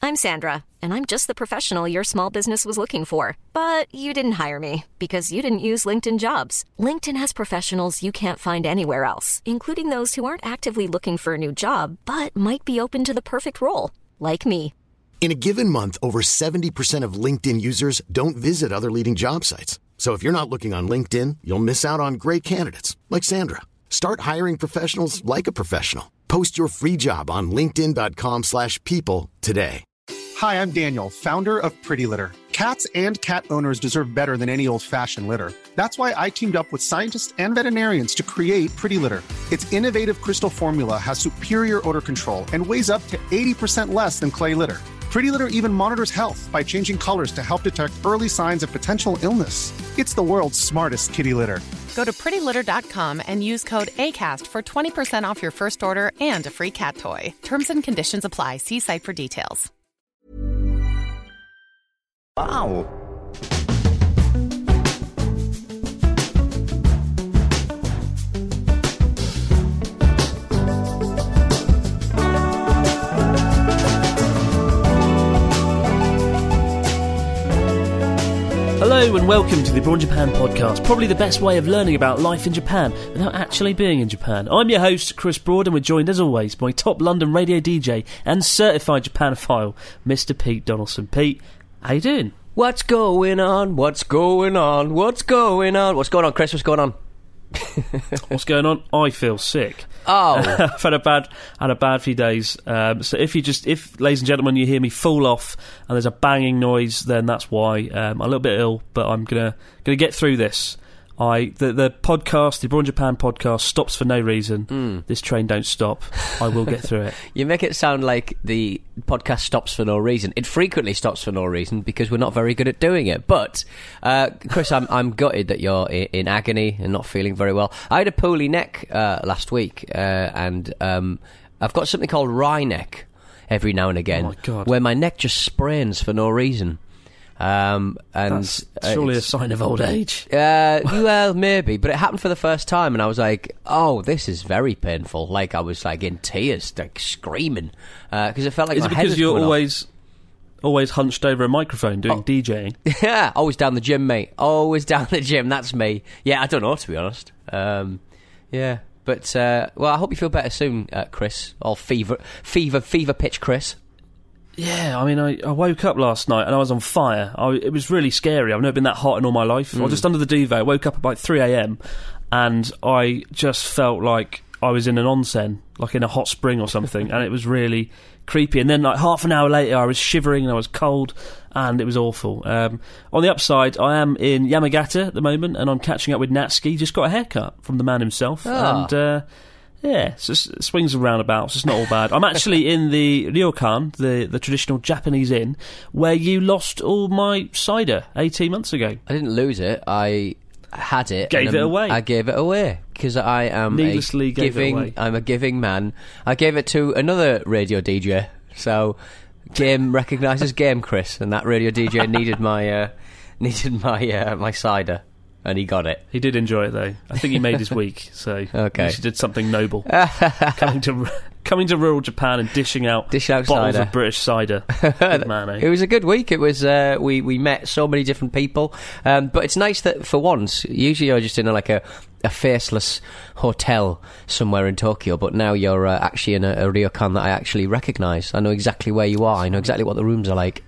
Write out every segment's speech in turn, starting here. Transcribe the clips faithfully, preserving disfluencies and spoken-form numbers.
I'm Sandra, and I'm just the professional your small business was looking for. But you didn't hire me because you didn't use LinkedIn Jobs. LinkedIn has professionals you can't find anywhere else, including those who aren't actively looking for a new job, but might be open to the perfect role, like me. In a given month, over seventy percent of LinkedIn users don't visit other leading job sites. So if you're not looking on LinkedIn, you'll miss out on great candidates like Sandra. Start hiring professionals like a professional. Post your free job on linkedin dot com slash people today. Hi, I'm Daniel, founder of Pretty Litter. Cats and cat owners deserve better than any old-fashioned litter. That's why I teamed up with scientists and veterinarians to create Pretty Litter. Its innovative crystal formula has superior odor control and weighs up to eighty percent less than clay litter. Pretty Litter even monitors health by changing colors to help detect early signs of potential illness. It's the world's smartest kitty litter. Go to pretty litter dot com and use code ACAST for twenty percent off your first order and a free cat toy. Terms and conditions apply. See site for details. Wow. Hello and welcome to the Abroad Japan podcast, probably the best way of learning about life in Japan without actually being in Japan. I'm your host, Chris Broad, and we're joined as always by top London radio D J and certified Japanophile, Mister Pete Donaldson. Pete, how you doing? What's going on? What's going on? What's going on? What's going on, Chris? What's going on? What's going on? I feel sick. Oh, I've had a bad, had a bad few days. Um, so if you just, if ladies and gentlemen, you hear me fall off and there's a banging noise, then that's why. Um, I'm a little bit ill, but I'm gonna gonna get through this. I the the podcast, the Abroad Japan podcast, stops for no reason. Mm. This train don't stop. I will get through it. You make it sound like the podcast stops for no reason. It frequently stops for no reason because we're not very good at doing it. But uh, Chris, I'm I'm gutted that you're in, in agony and not feeling very well. I had a poorly neck uh, last week, uh, and um, I've got something called wry neck every now and again, oh my God. where my neck just sprains for no reason. Um, and That's surely uh, a sign of old age. Uh, well, maybe, but it happened for the first time, and I was like, "Oh, this is very painful." Like I was like in tears, like screaming, because uh, it felt like is my it head because was you're coming always, off. always hunched over a microphone doing oh. DJing? Yeah, always down the gym, mate. Always down the gym. That's me. Yeah, I don't know, to be honest. Um, yeah, but uh, well, I hope you feel better soon, uh, Chris. All fever, fever, fever pitch, Chris. Yeah, I mean, I, I woke up last night and I was on fire. I, it was really scary. I've never been that hot in all my life. Mm. I was just under the duvet. I woke up at about three a.m. and I just felt like I was in an onsen, like in a hot spring or something, and it was really creepy. And then like half an hour later I was shivering and I was cold and it was awful. Um, on the upside, I am in Yamagata at the moment and I'm catching up with Natsuki. Just got a haircut from the man himself. Oh. And... Uh, Yeah, so it swings and roundabouts. It's not all bad. I'm actually in the ryokan, the, the traditional Japanese inn, where you lost all my cider eighteen months ago. I didn't lose it. I had it. Gave it away. I gave it away because I am needlessly a gave giving. It away. I'm a giving man. I gave it to another radio D J. So game recognises game, Chris, and that radio D J needed my uh, needed my uh, my cider. And he got it. He did enjoy it, though. I think he made his week, so okay. He did something noble. coming to coming to rural Japan and dishing out, Dish out bottles cider. of British cider. Good man, eh? It was a good week. It was. Uh, we we met so many different people, um, but it's nice that for once. Usually you're just in a, like a, a faceless hotel somewhere in Tokyo, but now you're uh, actually in a, a ryokan that I actually recognise. I know exactly where you are. I know exactly what the rooms are like.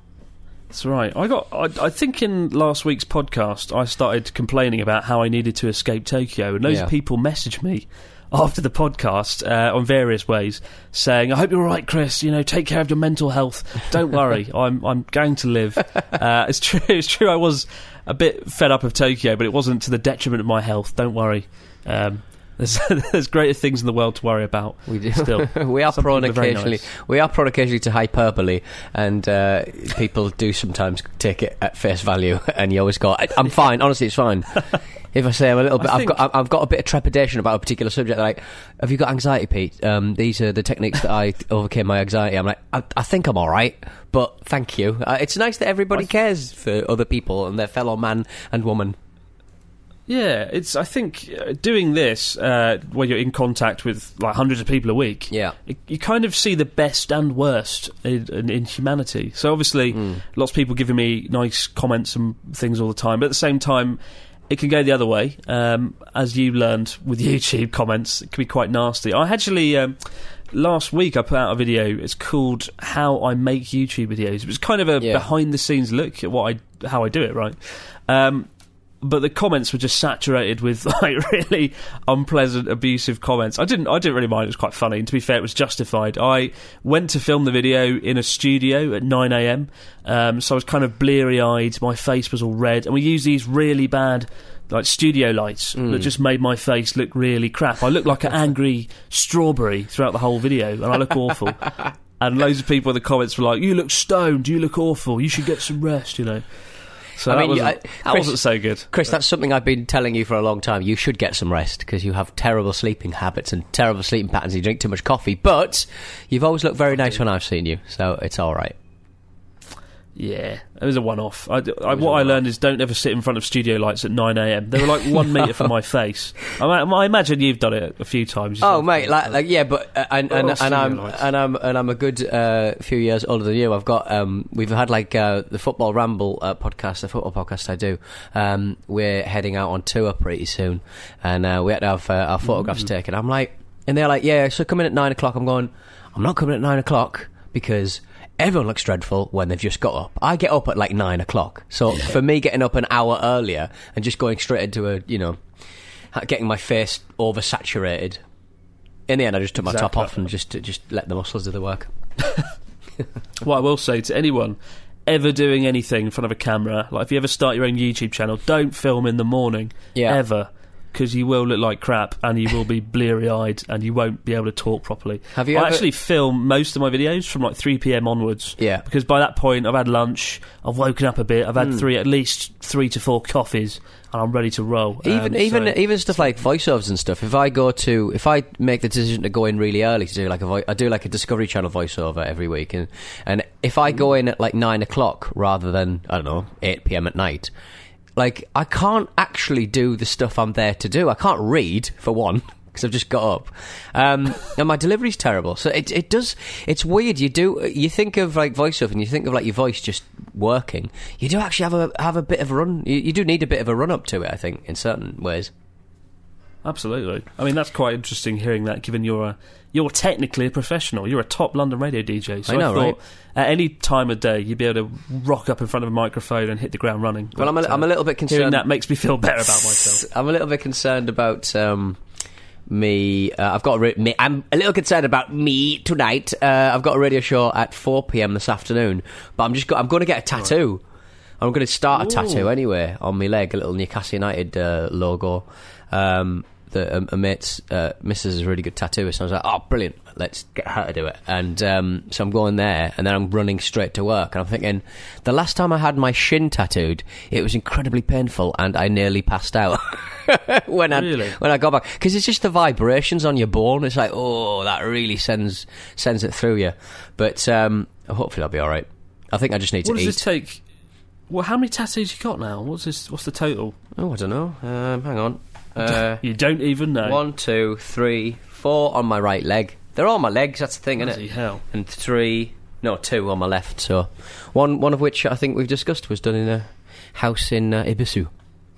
That's right. I got. I, I think in last week's podcast, I started complaining about how I needed to escape Tokyo, and loads yeah. of people messaged me after the podcast uh, on various ways, saying, "I hope you're all right, Chris. You know, take care of your mental health. Don't worry, I'm I'm going to live." Uh, it's true. It's true. I was a bit fed up of Tokyo, but it wasn't to the detriment of my health. Don't worry. Um, There's, there's greater things in the world to worry about. We do. Still, we are Some prone are occasionally. nice. We are prone occasionally to hyperbole, and uh, people do sometimes take it at face value. And you always go, I, "I'm fine. Honestly, it's fine." If I say I'm a little bit, I've got, I've got a bit of trepidation about a particular subject. Like, have you got anxiety, Pete? Um, these are the techniques that I overcame my anxiety. I'm like, I, I think I'm all right, but thank you. Uh, it's nice that everybody cares for other people and their fellow man and woman. Yeah, it's. I think uh, doing this uh, where you're in contact with like hundreds of people a week. Yeah, it, you kind of see the best and worst in, in, in humanity. So obviously, mm. lots of people giving me nice comments and things all the time, but at the same time, it can go the other way. Um, as you learned with YouTube comments, it can be quite nasty. I actually. Um, Last week I put out a video. It's called "How I Make YouTube Videos." It was kind of a yeah. behind-the-scenes look at what I, how I do it. Right, um, but the comments were just saturated with like really unpleasant, abusive comments. I didn't, I didn't really mind. It was quite funny, and to be fair, it was justified. I went to film the video in a studio at nine a.m. Um, so I was kind of bleary-eyed. My face was all red, and we used these really bad. Like studio lights mm. that just made my face look really crap. I look like an angry strawberry throughout the whole video, and I look awful. And loads of people in the comments were like, "You look stoned. You look awful. You should get some rest." You know. So I that, mean, wasn't, I, that Chris, wasn't so good. Chris, that's something I've been telling you for a long time. You should get some rest because you have terrible sleeping habits and terrible sleeping patterns. You drink too much coffee, but you've always looked very nice when I've seen you, so it's all right. Yeah, it was a one-off. I, I, what I learned is don't ever sit in front of studio lights at nine a.m. They were like one metre from my face. I, I imagine you've done it a few times. Oh, mate, like, like yeah, but uh, and and, and, and I'm lights. and I'm and I'm a good uh, few years older than you. I've got um, we've had like uh, the Football Ramble uh, podcast, the football podcast I do. Um, we're heading out on tour pretty soon, and uh, we had to have uh, our photographs mm. taken. I'm like, and they're like, yeah, so come in at nine o'clock. I'm going, I'm not coming at nine o'clock because. Everyone looks dreadful when they've just got up. I get up at like nine o'clock. So yeah. for me, getting up an hour earlier and just going straight into a, you know, getting my face oversaturated. In the end, I just took my exactly. top off and just just let the muscles do the work. What I will say to anyone ever doing anything in front of a camera, like if you ever start your own YouTube channel, don't film in the morning. Yeah. Ever. Because you will look like crap and you will be bleary-eyed and you won't be able to talk properly. Have you I ever... actually film most of my videos from like three p.m. onwards. Yeah. Because by that point I've had lunch, I've woken up a bit, I've had mm. three, at least three to four coffees, and I'm ready to roll. Even um, even so... even stuff like voiceovers and stuff. If I go to, if I make the decision to go in really early to do like a, vo- I do like a Discovery Channel voiceover every week, and and if I go in at like nine o'clock rather than I don't know eight p.m. at night. Like, I can't actually do the stuff I'm there to do. I can't read, for one, because I've just got up. Um, and my delivery's terrible. So it it does... It's weird. You do... You think of, like, voiceover, and you think of, like, your voice just working. You do actually have a have a bit of a run... You, you do need a bit of a run-up to it, I think, in certain ways. Absolutely. I mean, that's quite interesting hearing that, given you're a, you're technically a professional. You're a top London radio D J. So I know, I thought right? At any time of day, you'd be able to rock up in front of a microphone and hit the ground running. Well, but, I'm, a, uh, I'm a little bit concerned... Hearing that makes me feel better about myself. I'm a little bit concerned about... Um, me uh, I've got a ra- me, I'm a little concerned about me tonight. uh, I've got a radio show at four p.m. this afternoon, but I'm just go- I'm going to get a tattoo. Right. I'm going to start a Ooh. tattoo anyway on my leg, a little Newcastle United uh, logo. um The, um, a mate's uh, missus is a really good tattooist, and I was like, oh, brilliant, let's get her to do it. And um, so I'm going there, and then I'm running straight to work, and I'm thinking, the last time I had my shin tattooed, it was incredibly painful, and I nearly passed out when I really? when I got back, because it's just the vibrations on your bone. It's like, oh, that really sends sends it through you. But um, hopefully I'll be all right. I think I just need what to eat. What does this take? Well, how many tattoos you got now? What's this? What's the total? Oh, I don't know. Um, hang on. Uh, you don't even know. One, two, three, four on my right leg. They're all my legs, that's the thing, isn't it? Hell. And three, no, two on my left. So one one of which I think we've discussed was done in a house in uh, Ibisu.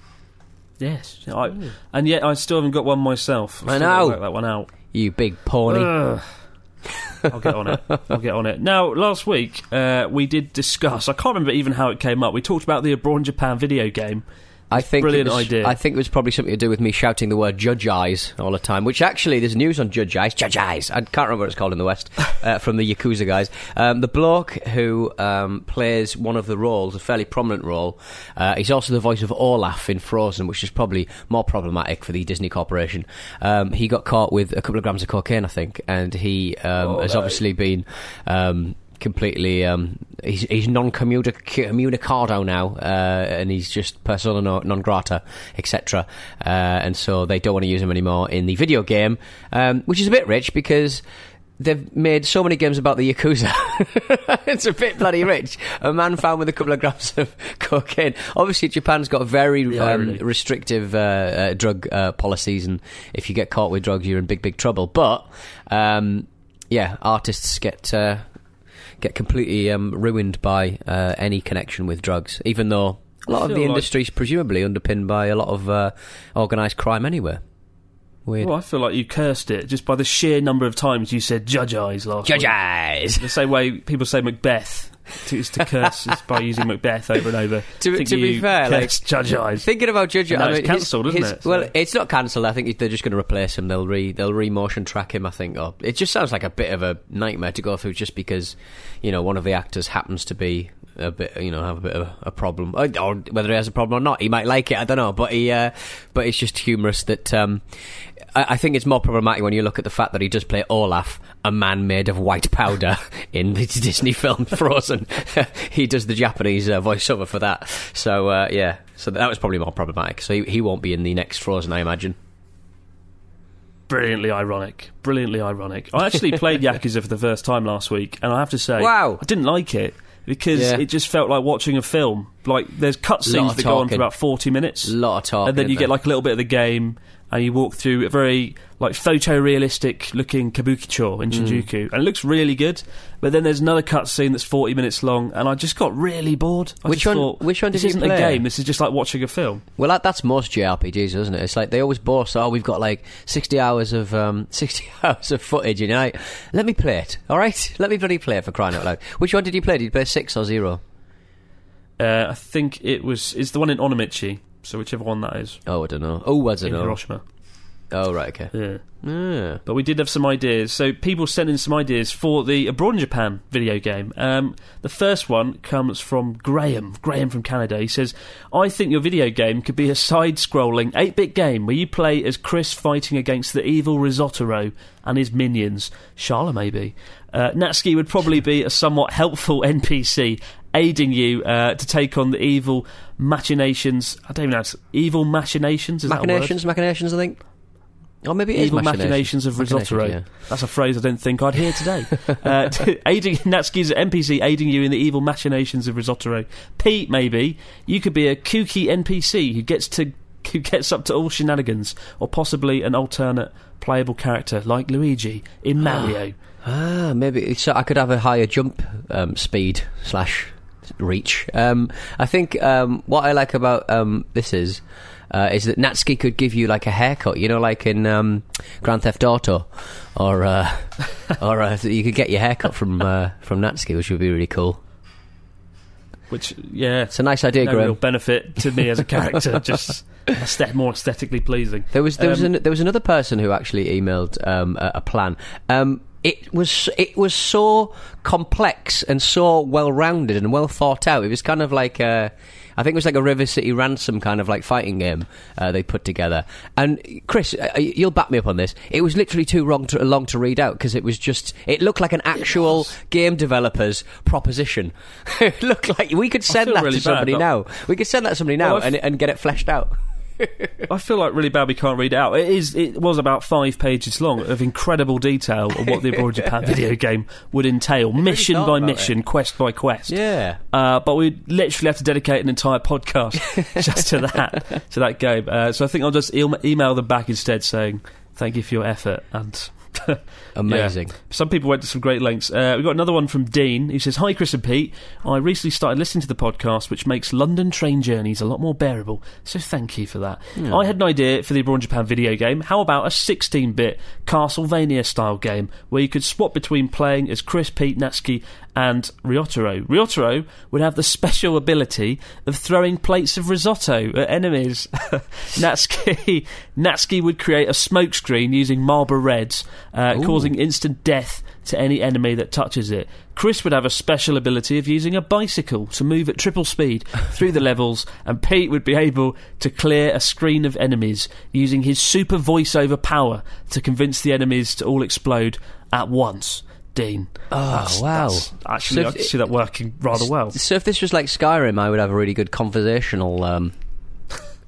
Yes. I, and yet I still haven't got one myself. I, I know. Work that one out. You big pony. Ugh. I'll get on it. I'll get on it. Now, last week, uh, we did discuss, I can't remember even how it came up, we talked about the Abroad Japan video game. I think brilliant it was, idea. I think it was probably something to do with me shouting the word Judge Eyes all the time, which actually, there's news on Judge Eyes. Judge Eyes! I can't remember what it's called in the West, uh, from the Yakuza guys. Um, the bloke who um, plays one of the roles, a fairly prominent role, uh, he's also the voice of Olaf in Frozen, which is probably more problematic for the Disney Corporation. Um, he got caught with a couple of grams of cocaine, I think, and he um, oh, has no. obviously been... Um, completely um he's, he's non-communicado now, uh, and he's just persona non grata, etc., uh, and so they don't want to use him anymore in the video game, um, which is a bit rich because they've made so many games about the Yakuza. It's a bit bloody rich. A man found with a couple of grams of cocaine. Obviously, Japan's got very um, restrictive uh, uh, drug uh, policies, and if you get caught with drugs, you're in big, big trouble. But um, yeah, artists get uh, get completely um, ruined by uh, any connection with drugs, even though a lot of the industry is like presumably underpinned by a lot of uh, organised crime anyway. Weird. Well, I feel like you cursed it just by the sheer number of times you said "judge eyes" last Judge week. eyes! The same way people say Macbeth. To, is to curse is by using Macbeth over and over. to to be fair, like Judge Eyes. Thinking about Judge Eyes, I mean, it's cancelled, isn't his, it? Well, so. it's not cancelled. I think they're just going to replace him. They'll re they'll re-motion track him. I think. Or it just sounds like a bit of a nightmare to go through, just because you know one of the actors happens to be a bit, you know, have a bit of a problem, or, or whether he has a problem or not, he might like it. I don't know, but he, uh, but it's just humorous that. Um, I, I think it's more problematic when you look at the fact that he does play Olaf, a man made of white powder, in the Disney film Frozen. He does the Japanese uh, voiceover for that. So uh, yeah, so that was probably more problematic. So he, he won't be in the next Frozen, I imagine. Brilliantly ironic. Brilliantly ironic. I actually played Yakuza for the first time last week, and I have to say, wow, I didn't like it. Because yeah. it just felt like watching a film. Like, there's cutscenes that go on for about forty minutes. A lot of talking. And then you there. get, like, a little bit of the game, and you walk through a very, like, photorealistic-looking Kabukicho in Shinjuku. Mm. And it looks really good. But then there's another cutscene that's forty minutes long, and I just got really bored. I which one thought, Which one did this you isn't play? a game, this is just like watching a film. Well, that, that's most J R P Gs, isn't it? It's like they always boast, oh, we've got, like, sixty hours of um, sixty hours of footage, and you're like, let me play it, all right? Let me bloody play it, for crying out loud. Which one did you play? Did you play six or zero? Uh, I think it was... It's the one in Onomichi, so whichever one that is. Oh, I don't know. Oh, I don't in know. Hiroshima. Oh, right, okay. Yeah. Yeah. But we did have some ideas. So people sent in some ideas for the Abroad in Japan video game. Um, the first one comes from Graham. Graham from Canada. He says, I think your video game could be a side-scrolling eight-bit game where you play as Chris fighting against the evil Risotto and his minions. Sharla, maybe. Uh, Natsuki would probably be a somewhat helpful N P C, aiding you uh, to take on the evil machinations. I don't even know. How to, evil machinations? Is Machinations, that a word? machinations, I think. Or maybe it is Evil machinations. machinations of Risotto. Yeah. That's a phrase I don't think I'd hear today. uh, aiding Natsuki's N P C, aiding you in the evil machinations of Risotto. Pete, maybe you could be a kooky N P C who gets to who gets up to all shenanigans, or possibly an alternate playable character like Luigi in Mario. Ah, maybe so I could have a higher jump um, speed slash reach. Um, I think um, what I like about um, this is. Uh, is that Natsuki could give you like a haircut, you know, like in um, Grand Theft Auto, or uh, or uh, you could get your haircut from uh, from Natsuki, which would be really cool. Which, yeah, it's a nice idea, no Graham. Real benefit to me as a character, just aesthet- more aesthetically pleasing. There was there was um, an, there was another person who actually emailed um, a, a plan. Um, it was it was so complex and so well rounded and well thought out. It was kind of like a, I think it was like a River City Ransom kind of like fighting game uh, they put together. And Chris, uh, you'll back me up on this. It was literally too long to, long to read out because it was just it looked like an actual game developer's proposition. It looked like we could send that really to somebody bad, now. We could send that to somebody now well, and and get it fleshed out. I feel like really bad we can't read it out. It is. It was about five pages long of incredible detail of what the Abroad Japan video game would entail, mission really by mission, it. quest by quest. Yeah. Uh, but we literally have to dedicate an entire podcast just to that to that game. Uh, so I think I'll just e- email them back instead, saying thank you for your effort and. Amazing. Yeah. Some people went to some great lengths. Uh, we've got another one from Dean, who says, Hi Chris and Pete, I recently started listening to the podcast, which makes London train journeys a lot more bearable, so thank you for that. Yeah. I had an idea for the Abroad Japan video game. How about a sixteen-bit Castlevania style game where you could swap between playing as Chris, Pete, Natsuki and Ryotaro. Ryotaro would have the special ability of throwing plates of risotto at enemies. Natsuki, Natsuki would create a smoke screen using Marlboro Reds, uh, causing instant death to any enemy that touches it. Chris would have a special ability of using a bicycle to move at triple speed through the levels, and Pete would be able to clear a screen of enemies using his super voiceover power to convince the enemies to all explode at once. Dean. Oh, that's, wow. That's actually, so I can see that working rather well. So if this was like Skyrim, I would have a really good conversational um,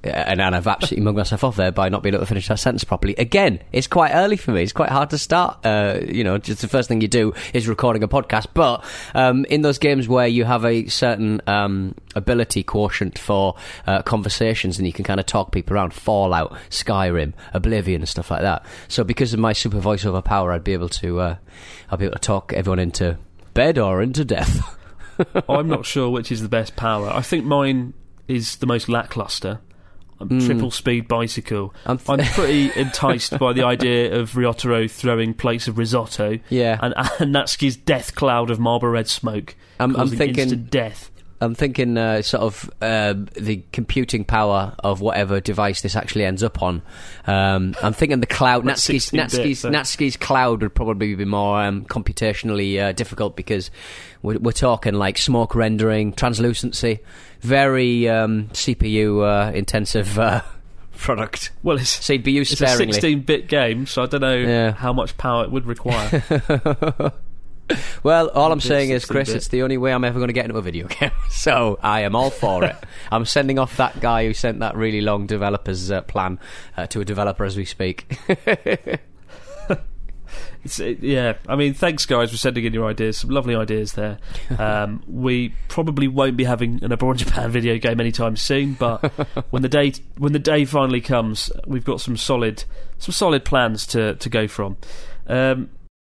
and, and I've absolutely mugged myself off there by not being able to finish that sentence properly. Again, it's quite early for me. It's quite hard to start. Uh, you know, just the first thing you do is recording a podcast. But um, in those games where you have a certain um, ability quotient for uh, conversations, and you can kind of talk people around, Fallout, Skyrim, Oblivion, and stuff like that. So because of my super voiceover power, I'd be able to, uh, I'd be able to talk everyone into bed or into death. I'm not sure which is the best power. I think mine is the most lackluster. Mm. Triple speed bicycle. I'm, th- I'm pretty enticed by the idea of Ryotaro throwing plates of risotto. Yeah. And, and Natsuki's death cloud of Marlboro Red smoke. I'm, I'm thinking instant death. I'm thinking uh, sort of uh, the computing power of whatever device this actually ends up on. Um, I'm thinking the cloud. Natsuki's, Natsuki's, Natsuki's cloud would probably be more um, computationally uh, difficult because we're, we're talking like smoke rendering, translucency, very um, C P U uh, intensive uh, product. Well, it's, so you'd be used sparingly. It's a sixteen-bit game, so I don't know yeah. how much power it would require. Well, all I'm saying is, Chris, it's the only way I'm ever going to get into a video game. So I am all for it. I'm sending off that guy who sent that really long developer's uh, plan uh, to a developer as we speak. It's, it, yeah, I mean, thanks, guys, for sending in your ideas. Some lovely ideas there. Um, we probably won't be having an Abroad Japan video game anytime soon, but when the day when the day finally comes, we've got some solid some solid plans to, to go from. Um,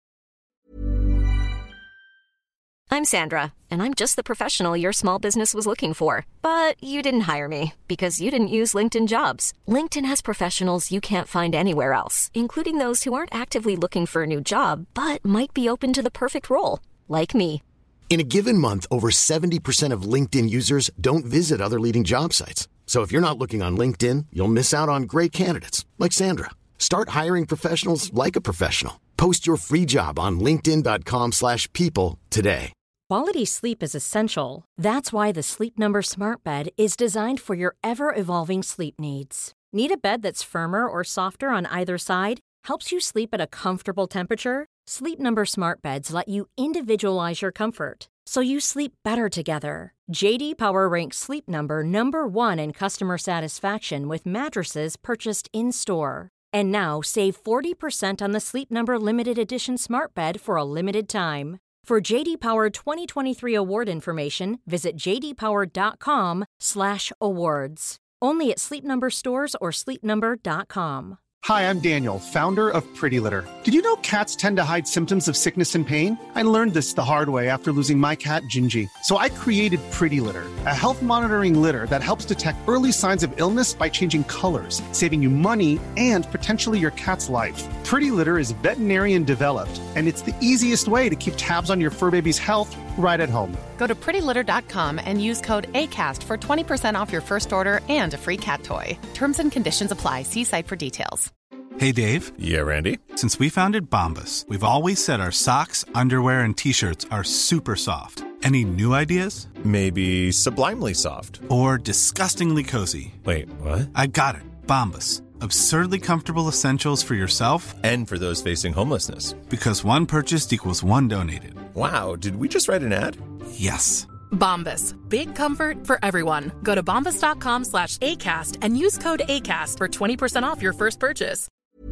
I'm Sandra, and I'm just the professional your small business was looking for. But you didn't hire me because you didn't use LinkedIn Jobs. LinkedIn has professionals you can't find anywhere else, including those who aren't actively looking for a new job, but might be open to the perfect role, like me. In a given month, over seventy percent of LinkedIn users don't visit other leading job sites. So if you're not looking on LinkedIn, you'll miss out on great candidates, like Sandra. Start hiring professionals like a professional. Post your free job on linkedin.com slash people today. Quality sleep is essential. That's why the Sleep Number Smart Bed is designed for your ever-evolving sleep needs. Need a bed that's firmer or softer on either side? Helps you sleep at a comfortable temperature? Sleep Number Smart Beds let you individualize your comfort, so you sleep better together. J D Power ranks Sleep Number number one in customer satisfaction with mattresses purchased in-store. And now, save forty percent on the Sleep Number Limited Edition Smart Bed for a limited time. For J D Power twenty twenty-three award information, visit jdpower.com slash awards. Only at Sleep Number stores or sleep number dot com. Hi, I'm Daniel, founder of Pretty Litter. Did you know cats tend to hide symptoms of sickness and pain? I learned this the hard way after losing my cat, Gingy. So I created Pretty Litter, a health monitoring litter that helps detect early signs of illness by changing colors, saving you money and potentially your cat's life. Pretty Litter is veterinarian developed, and it's the easiest way to keep tabs on your fur baby's health right at home. Go to pretty litter dot com and use code ACAST for twenty percent off your first order and a free cat toy. Terms and conditions apply. See site for details. Hey, Dave. Yeah, Randy. Since we founded Bombas, we've always said our socks, underwear, and T-shirts are super soft. Any new ideas? Maybe sublimely soft. Or disgustingly cozy. Wait, what? I got it. Bombas. Absurdly comfortable essentials for yourself and for those facing homelessness. Because one purchased equals one donated. Wow, did we just write an ad? Yes. Bombas. Big comfort for everyone. Go to bombas.com slash ACAST and use code ACAST for twenty percent off your first purchase.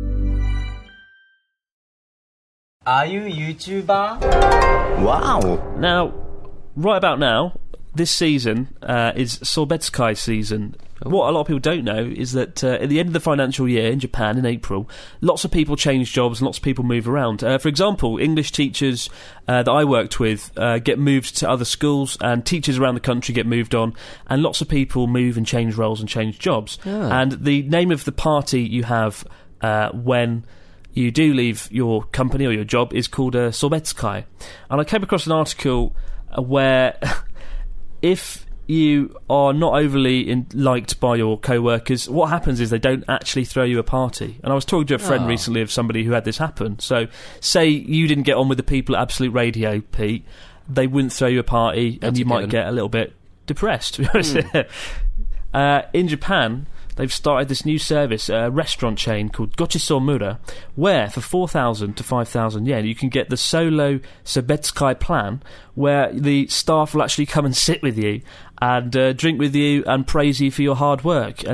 Are you a YouTuber? Wow. Now, right about now, this season uh, is Sorbetsky season. Oh. What a lot of people don't know is that uh, at the end of the financial year in Japan in April, lots of people change jobs and lots of people move around. Uh, for example, English teachers uh, that I worked with uh, get moved to other schools, and teachers around the country get moved on, and lots of people move and change roles and change jobs. Oh. And the name of the party you have uh, when you do leave your company or your job is called a Sorbetsky. And I came across an article uh, where if you are not overly in, liked by your co-workers, what happens is they don't actually throw you a party. And I was talking to a friend oh. recently of somebody who had this happen. So say you didn't get on with the people at Absolute Radio, Pete, they wouldn't throw you a party. That's and you might given. get a little bit depressed, to be honest. Mm. uh, in Japan, they've started this new service, a restaurant chain called Gochisoumura, where for four thousand to five thousand yen you can get the solo Sorbetsky plan, where the staff will actually come and sit with you and uh, drink with you and praise you for your hard work and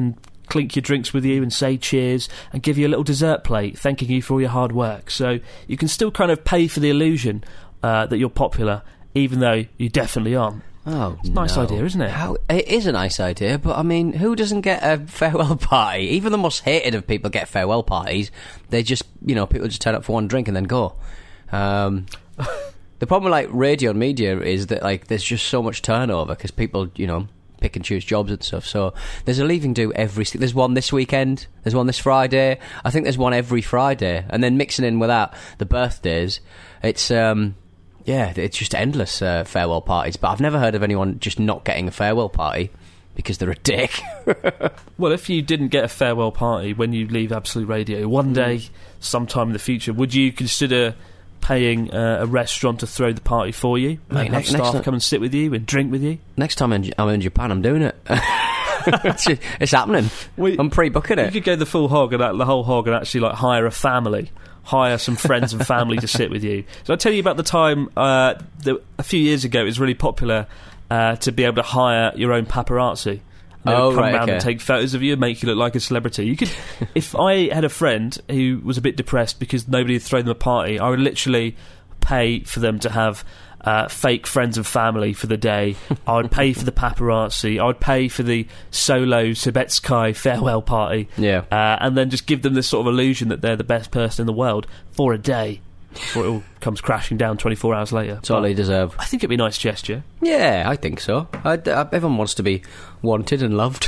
clink your drinks with you and say cheers and give you a little dessert plate thanking you for all your hard work. So you can still kind of pay for the illusion uh, that you're popular, even though you definitely aren't. Oh, it's a nice no. idea, isn't it? How, it is a nice idea, but I mean, who doesn't get a farewell party? Even the most hated of people get farewell parties. They just, you know, people just turn up for one drink and then go. Um, the problem with, like, radio and media is that, like, there's just so much turnover because people, you know, pick and choose jobs and stuff. So there's a leaving do every... There's one this weekend, there's one this Friday. I think there's one every Friday. And then mixing in with that, the birthdays, it's... um Yeah, it's just endless uh, farewell parties. But I've never heard of anyone just not getting a farewell party because they're a dick. Well, if you didn't get a farewell party when you leave Absolute Radio, one day, mm. sometime in the future, would you consider paying uh, a restaurant to throw the party for you? Mate, and next, have staff next come and sit with you and drink with you? Next time I'm in, I'm in Japan, I'm doing it. it's, it's happening. We, I'm pre-booking it. You could go the full hog and uh, the whole hog and actually like hire a family. Hire some friends and family to sit with you. So I'll tell you about the time uh, the, a few years ago it was really popular uh, to be able to hire your own paparazzi. They would oh, come right, around okay. and take photos of you and make you look like a celebrity. You could, if I had a friend who was a bit depressed because nobody had thrown them a party, I would literally pay for them to have Uh, fake friends and family for the day. I would pay for the paparazzi. I would pay for the solo Sobetsky farewell party. Yeah. Uh, and then just give them this sort of illusion that they're the best person in the world for a day before it all comes crashing down twenty-four hours later. That's all they deserve. I think it'd be a nice gesture. Yeah, I think so. I, I, everyone wants to be wanted and loved.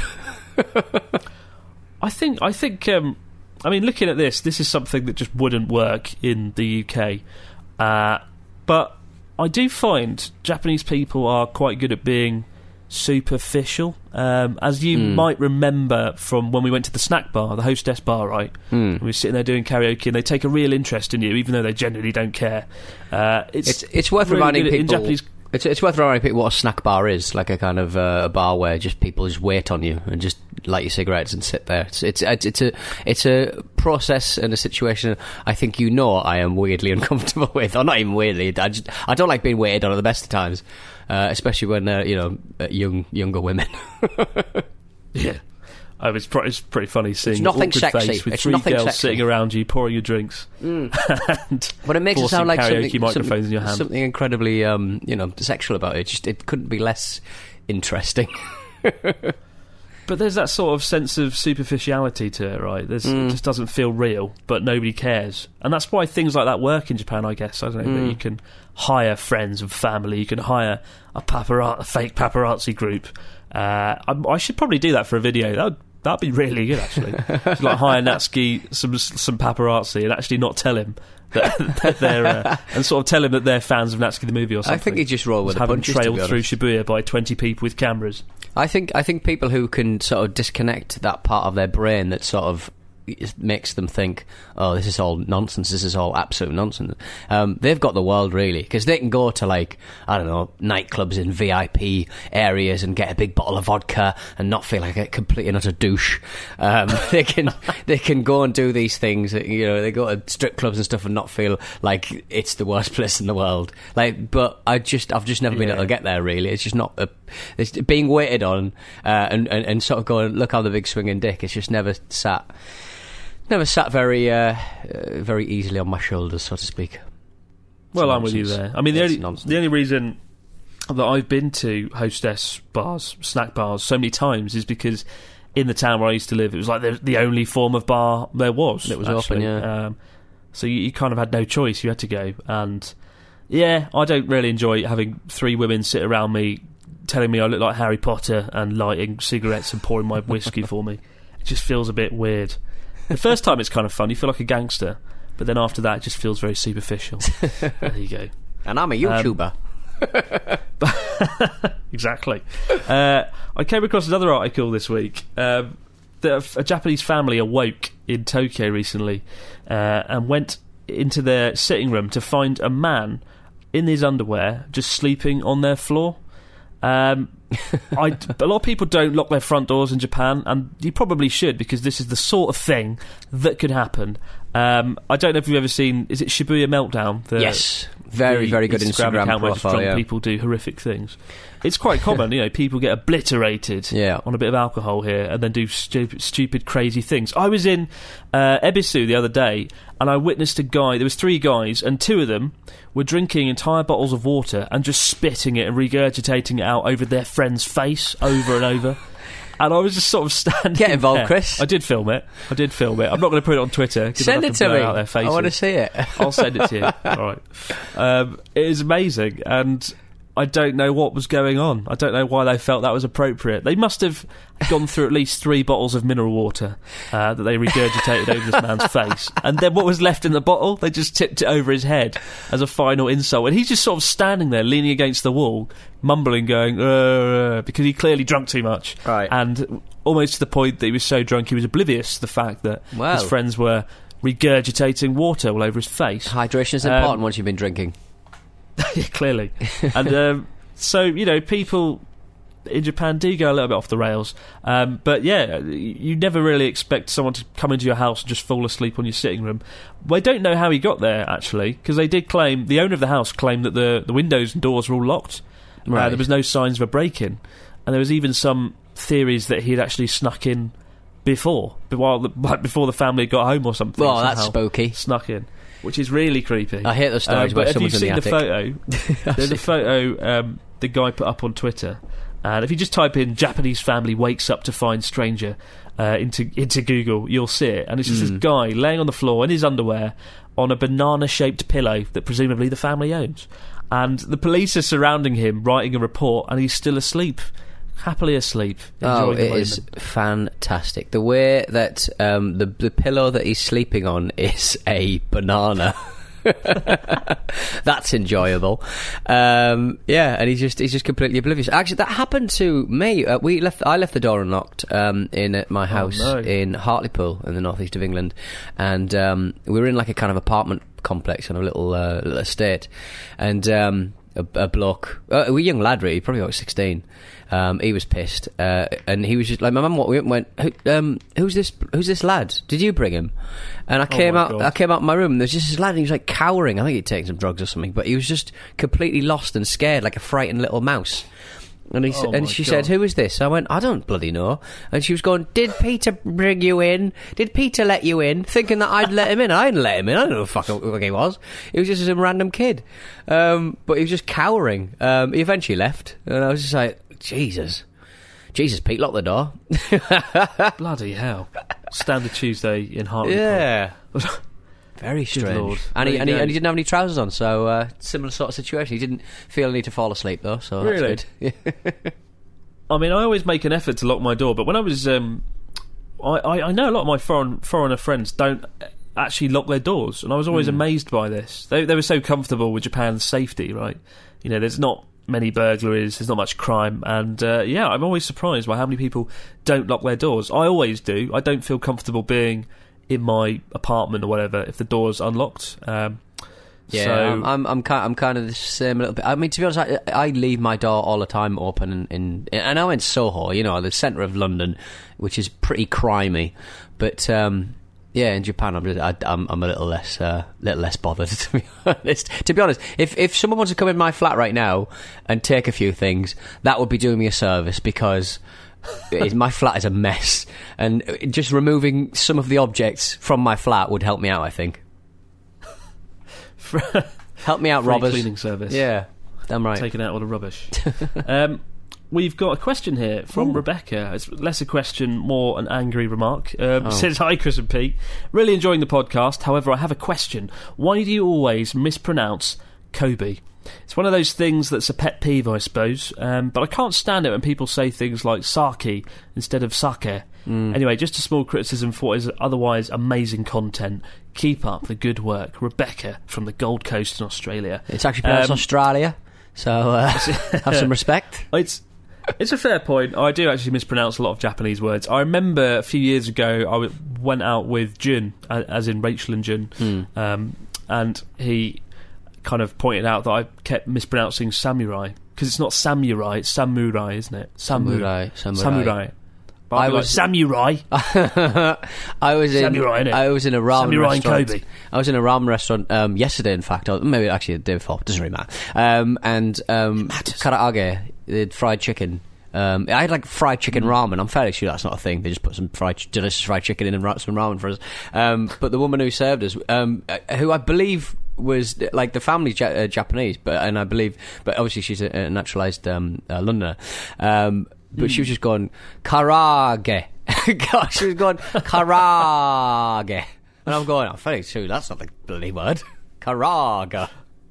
I think, I think, um, I mean, looking at this, this is something that just wouldn't work in the U K. Uh, but I do find Japanese people are quite good at being superficial. Um, as you mm. might remember from when we went to the snack bar, the hostess bar, right? Mm. We were sitting there doing karaoke and they take a real interest in you, even though they generally don't care. Uh, it's, it's it's worth really reminding people... In Japanese, It's, it's worth reminding people what a snack bar is, like a kind of uh, a bar where just people just wait on you and just light your cigarettes and sit there. It's it's it's, it's a it's a process and a situation I think you know I am weirdly uncomfortable with, or not even weirdly. I just I don't like being waited on at the best of times, uh, especially when uh, you know young younger women. Yeah. Oh, it's, pr- it's pretty funny seeing it's nothing awkward sexy. face with it's three girls sexy. sitting around you, pouring your drinks, mm. and but it makes it sound like karaoke something, microphones something, in your hand. Something incredibly, um, you know, sexual about it. it. Just it couldn't be less interesting. But there's that sort of sense of superficiality to it, right? There's, mm. It just doesn't feel real, but nobody cares, and that's why things like that work in Japan. I guess I don't know mm. that you can hire friends and family. You can hire a paparazzi, a fake paparazzi group. Uh, I, I should probably do that for a video. That would That'd be really good, actually. Just like hire Natsuki some some paparazzi and actually not tell him that, that they're uh, and sort of tell him that they're fans of Natsuki the movie or something. I think he just roll with just the have punches, him trailed to be through honest. Shibuya by twenty people with cameras. I think I think people who can sort of disconnect that part of their brain that sort of makes them think, oh, this is all nonsense, this is all absolute nonsense. Um, they've got the world, really, because they can go to, like, I don't know, nightclubs in V I P areas and get a big bottle of vodka and not feel like a complete and utter douche. Um, they can they can go and do these things, you know, they go to strip clubs and stuff and not feel like it's the worst place in the world. Like, but I just, I've just never been Yeah. able to get there, really. It's just not, a, it's being waited on uh, and, and, and sort of going, look, I'm the big swinging dick. It's just never sat... Never sat very, uh, uh, very easily on my shoulders, so to speak. Well, It's I'm with you nonsense. there. I mean, the It's only, nonsense. the only reason that I've been to hostess bars, snack bars, so many times is because in the town where I used to live, it was like the, the only form of bar there was. It was actually. open, yeah. Um, so you, you kind of had no choice. You had to go. And, yeah, I don't really enjoy having three women sit around me telling me I look like Harry Potter and lighting cigarettes and pouring my whiskey for me. It just feels a bit weird. The first time it's kind of fun, you feel like a gangster, but then after that it just feels very superficial. There you go. And I'm a YouTuber. Um, exactly. Uh, I came across another article this week. Um, that a Japanese family awoke in Tokyo recently uh, and went into their sitting room to find a man in his underwear just sleeping on their floor. Um, I, a lot of people don't lock their front doors in Japan, and you probably should, because this is the sort of thing that could happen. Um, I don't know if you've ever seen. Is it Shibuya Meltdown? The, yes, very the very good Instagram, Instagram account where profile. drunk Yeah. people do horrific things. It's quite common, you know. People get obliterated yeah. on a bit of alcohol here, and then do stupid, stupid, crazy things. I was in uh, Ebisu the other day, and I witnessed a guy. There was three guys, and two of them were drinking entire bottles of water and just spitting it and regurgitating it out over their friend's face over and over. And I was just sort of standing Get involved, there. Chris. I did film it. I did film it. I'm not going to put it on Twitter. Send it to me. Out their faces. I want to see it. I'll send it to you. All right. Um, it is amazing, and I don't know what was going on. I don't know why they felt that was appropriate. They must have gone through at least three bottles of mineral water uh, that they regurgitated over this man's face. And then what was left in the bottle, they just tipped it over his head as a final insult. And he's just sort of standing there, leaning against the wall, mumbling, going, uh, because he clearly drunk too much. Right. And almost to the point that he was so drunk he was oblivious to the fact that Wow. his friends were regurgitating water all over his face. Hydration is Um, important once you've been drinking. Yeah, clearly. And um, so, you know, people in Japan do go a little bit off the rails. Um, but yeah, you never really expect someone to come into your house and just fall asleep on your sitting room. Well, I don't know how he got there, actually, because they did claim, the owner of the house claimed that the, the windows and doors were all locked. Right. Uh, there was no signs of a break-in. And there was even some theories that he'd actually snuck in before, while the, like before the family got home or something. Well, that's somehow spooky. Snuck in. Which is really creepy. I hate those stories um, where but someone's if in you've the seen attic. the photo, there's a photo um, the guy put up on Twitter, and if you just type in "Japanese family wakes up to find stranger" uh, into into Google, you'll see it, and it's just Mm. this guy laying on the floor in his underwear on a banana-shaped pillow that presumably the family owns, and the police are surrounding him, writing a report, and he's still asleep. Happily asleep. Oh, enjoying the it is moment. fantastic. The way that um, the the pillow that he's sleeping on is a banana. That's enjoyable. Um, yeah, and he's just he's just completely oblivious. Actually, that happened to me. Uh, we left. I left the door unlocked um, in at my house no. in Hartlepool in the northeast of England, and um, we were in like a kind of apartment complex on a little uh, little estate, and um, a, a bloke, uh, a young lad, really, probably about sixteen. Um, he was pissed, uh, and he was just like, my mum went, went Who, um, "Who's this? Who's this lad? Did you bring him?" And I came my out. God. I came out of my room. And there's just this lad, and he was like cowering. I think he'd taken some drugs or something, but he was just completely lost and scared, like a frightened little mouse. And he Oh sa- and my she God. said, "Who is this?" I went, "I don't bloody know." And she was going, "Did Peter bring you in? Did Peter let you in?" Thinking that I'd let him in. I didn't let him in. I don't know who the fuck who he was. He was just some random kid. Um, but he was just cowering. Um, he eventually left, and I was just like, Jesus. Jesus, Pete, lock the door. Bloody hell. Standard Tuesday in Hartlepool. Yeah. Very strange. Lord. And he, There you and, he, go. and he didn't have any trousers on, so uh, similar sort of situation. He didn't feel the need to fall asleep, though, so Really? that's good. I mean, I always make an effort to lock my door, but when I was... Um, I, I, I know a lot of my foreign foreigner friends don't actually lock their doors, and I was always Mm. amazed by this. They, they were so comfortable with Japan's safety, right? You know, there's not many burglaries, there's not much crime, and uh, yeah, I'm always surprised by how many people don't lock their doors. I always do. I don't feel comfortable being in my apartment or whatever if the door's unlocked. Um, Yeah, so, I'm, I'm, I'm kind, I'm kind of the same a little bit. I mean, to be honest, I, I leave my door all the time open, in, in, and I'm in Soho, you know, the centre of London, which is pretty crimey. But um, yeah, in Japan, I'm, just, I, I'm, I'm a little less, uh, little less bothered. To be honest, to be honest, if if someone wants to come in my flat right now and take a few things, that would be doing me a service because. It, my flat is a mess, and just removing some of the objects from my flat would help me out, I think. Help me out, free robbers. cleaning service. Yeah, damn right. Taking out all the rubbish. um, we've got a question here from Ooh. Rebecca. It's less a question, more an angry remark. Um, Oh. Says, "Hi, Chris and Pete. Really enjoying the podcast. However, I have a question. Why do you always mispronounce Kobe? It's one of those things that's a pet peeve, I suppose, um, but I can't stand it when people say things like sake instead of sake. Mm. Anyway, just a small criticism for what is otherwise amazing content. Keep up the good work. Rebecca from the Gold Coast in Australia." It's actually pronounced Um, Australia, so uh, have some respect. It's it's a fair point. I do actually mispronounce a lot of Japanese words. I remember a few years ago I w- went out with Jun, a- as in Rachel and Jun, Mm. um, and he kind of pointed out that I kept mispronouncing samurai because it's not samurai, it's samurai, isn't it? Samu- Samurai, samurai. samurai. But I was like, samurai. I was in. Samurai, innit? I was in a ramen Samurai restaurant. and Kobe. I was in a ramen restaurant um, yesterday. In fact, or maybe actually the day before. Doesn't really matter. Um, and um, karaage, the fried chicken. Um, I had like fried chicken ramen. I'm fairly sure that's not a thing. They just put some fried, delicious fried chicken in and wrap some ramen for us. Um, but the woman who served us, um, who I believe was like the family's ja- uh, Japanese, but and I believe, but obviously she's a, a naturalised um, uh, Londoner. Um, but mm. she was just going karaage. God, she was going karaage, and I'm going, I'm fairly sure that's not the bloody word. Karaage.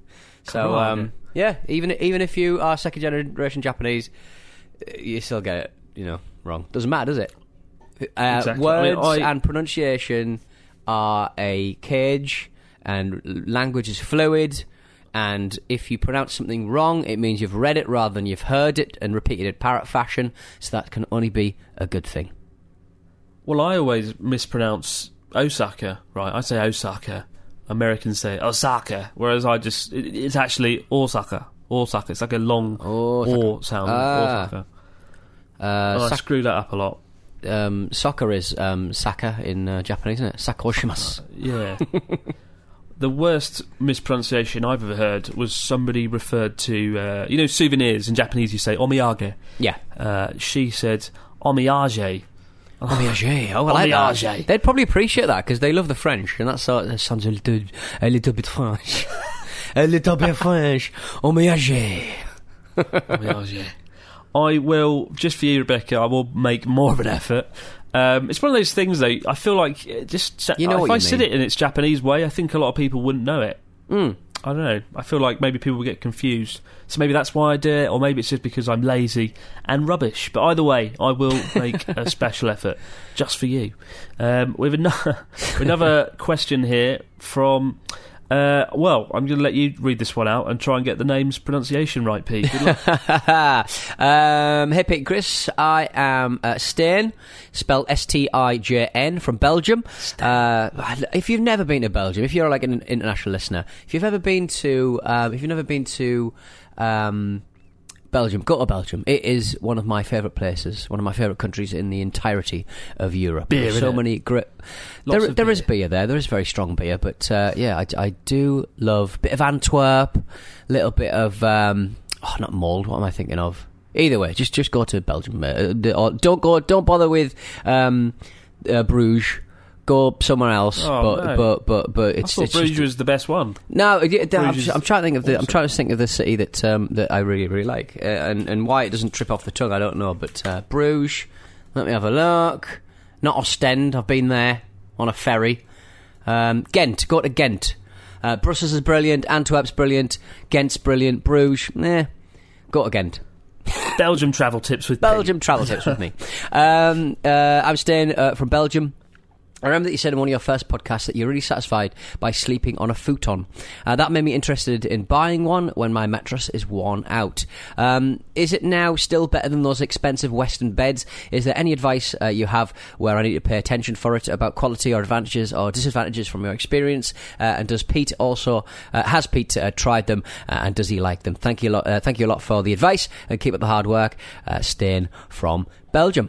So um, yeah, even even if you are second generation Japanese, you still get it, you know, wrong. Doesn't matter, does it? Uh, exactly. Words I mean, I... and pronunciation are a cage, and language is fluid. And if you pronounce something wrong, it means you've read it rather than you've heard it and repeated it parrot fashion. So that can only be a good thing. Well, I always mispronounce Osaka, right? I say Osaka. Americans say Osaka, whereas I just it, it's actually Osaka. Osaka. It's like a long O sound. Ah. Osaka. Uh, oh, I sak- screw that up a lot. Um, soccer is um, saka in uh, Japanese, isn't it? Sakoshimasu. Uh, yeah. The worst mispronunciation I've ever heard was somebody referred to, uh, you know, souvenirs in Japanese. You say omiyage. Yeah. Uh, she said omiyage. Omiyage. Oh, I like Omiyage. that. They'd probably appreciate that because they love the French, and that sort of sounds a little, a little bit French. A little bit French. Omiyage. Omiyage. I will, just for you, Rebecca, I will make more of an effort. Um, it's one of those things, though. I feel like it just you know if what I you said mean. it in its Japanese way, I think a lot of people wouldn't know it. Mm. I don't know. I feel like maybe people will get confused. So maybe that's why I do it, or maybe it's just because I'm lazy and rubbish. But either way, I will make a special effort just for you. Um, we have another, another question here from... Uh, well, I'm going to let you read this one out and try and get the name's pronunciation right, Pete. Good luck. um, hey, Pete, Chris. I am uh, Stijn, spelled S T I J N, from Belgium. Uh, if you've never been to Belgium, if you're like an international listener, if you've ever been to, um, if you've never been to um, Belgium, go to Belgium. It is one of my favourite places, one of my favourite countries in the entirety of Europe. Beer, There's so innit? many great. Lots There, of there beer. is beer there. There is very strong beer, but uh, yeah, I, I do love a bit of Antwerp, a little bit of um, oh, not Mold. What am I thinking of? Either way, just just go to Belgium. Uh, or don't go. Don't bother with um, uh, Bruges. Go somewhere else. Oh, but, no. but but but it's. I thought it's Bruges just, was the best one. no, it- it- I'm, Bruges I'm trying to think of the. I'm awesome. trying to think of the city that um, that I really really like, uh, and and why it doesn't trip off the tongue. I don't know, but uh, Bruges. Let me have a look. Not Ostend. I've been there on a ferry. Um, Ghent. Go to Ghent. Uh, Brussels is brilliant. Antwerp's brilliant. Ghent's brilliant. Bruges. Eh. Go to Ghent. Belgium travel tips with Belgium travel tips with me. Um, uh, I'm staying uh, from Belgium. I remember that you said in one of your first podcasts that you're really satisfied by sleeping on a futon. Uh, that made me interested in buying one when my mattress is worn out. Um, is it now still better than those expensive Western beds? Is there any advice uh, you have where I need to pay attention for it about quality or advantages or disadvantages from your experience? Uh, and does Pete also uh, has Pete uh, tried them uh, and does he like them? Thank you, a lot, uh, thank you a lot for the advice and keep up the hard work. Uh, Stijn from Belgium.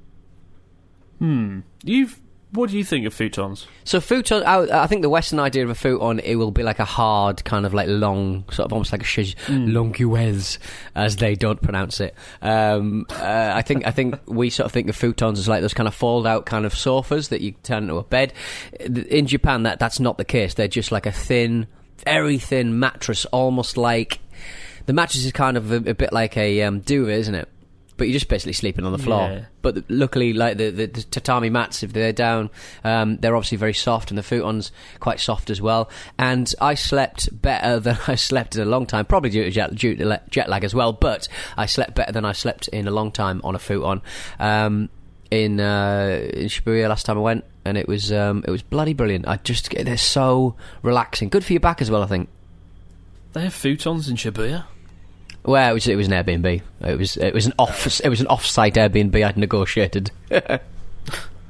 Hmm. You've. What do you think of futons? So futon, I, I think the Western idea of a futon, it will be like a hard, kind of like long, sort of almost like a chaise Mm. longueuse, as they don't pronounce it. Um, uh, I think I think we sort of think of futons as like those kind of fold-out kind of sofas that you turn into a bed. In Japan, that that's not the case. They're just like a thin, very thin mattress, almost like the mattress is kind of a, a bit like a um, duvet, isn't it? But you're just basically sleeping on the floor. Yeah. But luckily, like the, the, the tatami mats, if they're down, um, they're obviously very soft, and the futons quite soft as well. And I slept better than I slept in a long time, probably due to jet, due to le- jet lag as well. But I slept better than I slept in a long time on a futon. Um, in uh, in Shibuya last time I went, and it was um, it was bloody brilliant. I just they're so relaxing, good for your back as well, I think. They have futons in Shibuya. Well, it was it was an Airbnb. It was it was an off it was an off-site Airbnb I'd negotiated. I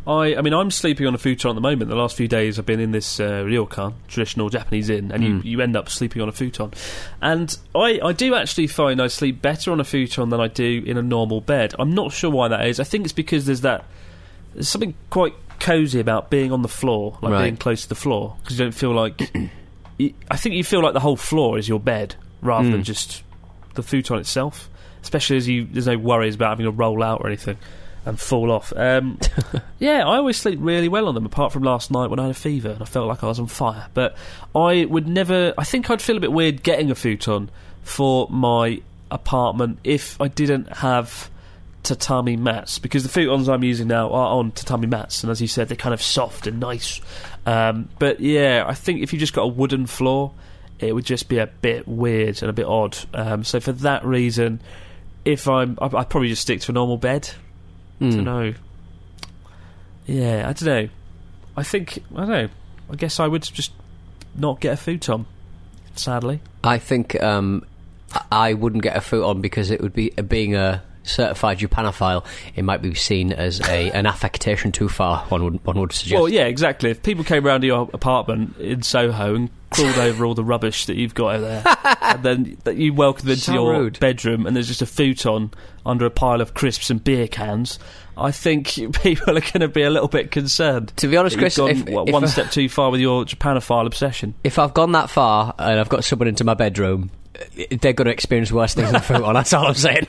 I, I mean, I'm sleeping on a futon at the moment. The last few days I've been in this uh, ryokan, traditional Japanese inn, and mm. you, you end up sleeping on a futon. And I, I do actually find I sleep better on a futon than I do in a normal bed. I'm not sure why that is. I think it's because there's that... There's something quite cosy about being on the floor, like right. being close to the floor, because you don't feel like... you, I think you feel like the whole floor is your bed, rather mm. than just the futon itself. Especially as you... There's no worries about having to roll out or anything. And fall off. Um, yeah, I always sleep really well on them, apart from last night when I had a fever and I felt like I was on fire. But I would never... I think I'd feel a bit weird getting a futon for my apartment if I didn't have tatami mats, because the futons I'm using now are on tatami mats, and as you said, they're kind of soft and nice. Um, but yeah, I think if you just got a wooden floor, it would just be a bit weird and a bit odd. Um, so for that reason, if I'm... I'd probably just stick to a normal bed. I don't know. Yeah, I don't know. I think, I don't know. I guess I would just not get a futon, sadly. I think um, I wouldn't get a futon because it would be, being a certified Japanophile, it might be seen as a an affectation too far, one would, one would suggest. Well, yeah, exactly. If people came round to your apartment in Soho and crawled over all the rubbish that you've got over there, and then that you welcome them So into your rude. bedroom and there's just a futon under a pile of crisps and beer cans, I think people are going to be a little bit concerned. To be honest, that Chris, you've gone, if, what, if one I, step too far with your Japanophile obsession. If I've gone that far and I've got someone into my bedroom, they're going to experience worse things than a futon. That's all I'm saying.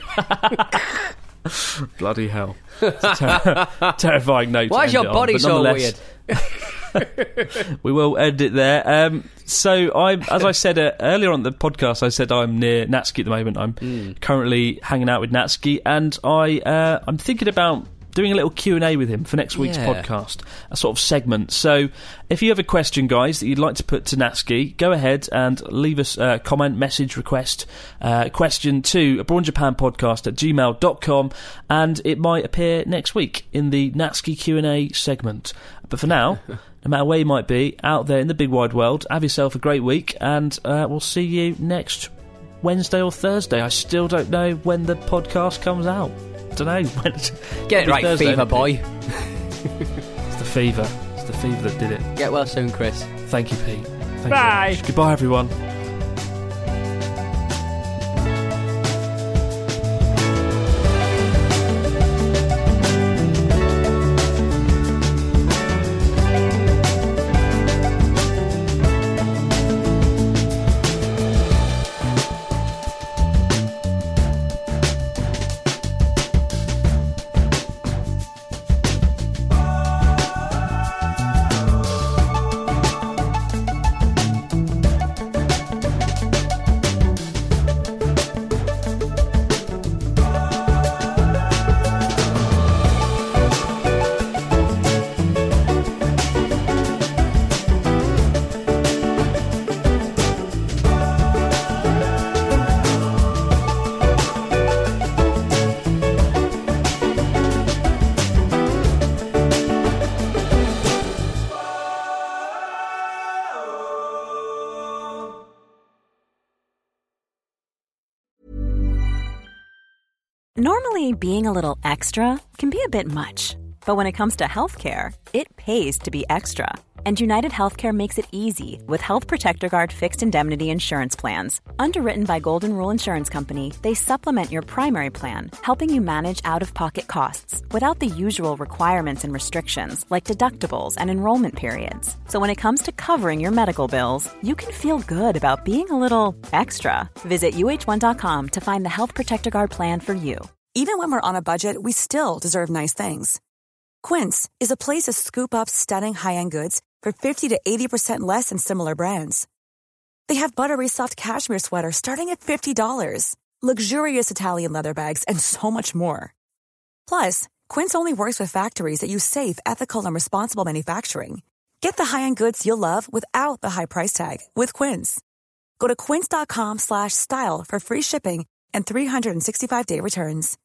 Bloody hell. It's a ter- terrifying note. Why is your body so weird? We will end it there. Um, so, I, as I said uh, earlier on the podcast, I said I'm near Natsuki at the moment. I'm mm. currently hanging out with Natsuki, and I, uh, I'm thinking about doing a little Q and A with him for next week's yeah. podcast, a sort of segment. So if you have a question, guys, that you'd like to put to Natsuki, go ahead and leave us a comment, message, request, uh, question to Abroad Japan Podcast at gmail dot com, and it might appear next week in the Natsuki Q and A segment. But for now, no matter where you might be, out there in the big wide world, have yourself a great week, and uh, we'll see you next Wednesday or Thursday. I still don't know when the podcast comes out. Don't know. When Get it right, Thursday, fever boy. It's the fever. It's the fever that did it. Get well soon, Chris. Thank you, Pete. Thank Bye. You Goodbye, everyone. Normally, being a little extra can be a bit much, but when it comes to healthcare, it pays to be extra. And United Healthcare makes it easy with Health Protector Guard fixed indemnity insurance plans. Underwritten by Golden Rule Insurance Company, they supplement your primary plan, helping you manage out-of-pocket costs without the usual requirements and restrictions like deductibles and enrollment periods. So when it comes to covering your medical bills, you can feel good about being a little extra. Visit U H one dot com to find the Health Protector Guard plan for you. Even when we're on a budget, we still deserve nice things. Quince is a place to scoop up stunning high-end goods for fifty to eighty percent less than similar brands. They have buttery soft cashmere sweaters starting at fifty dollars, luxurious Italian leather bags, and so much more. Plus, Quince only works with factories that use safe, ethical, and responsible manufacturing. Get the high-end goods you'll love without the high price tag with Quince. Go to quince dot com slash style for free shipping and three sixty-five day returns.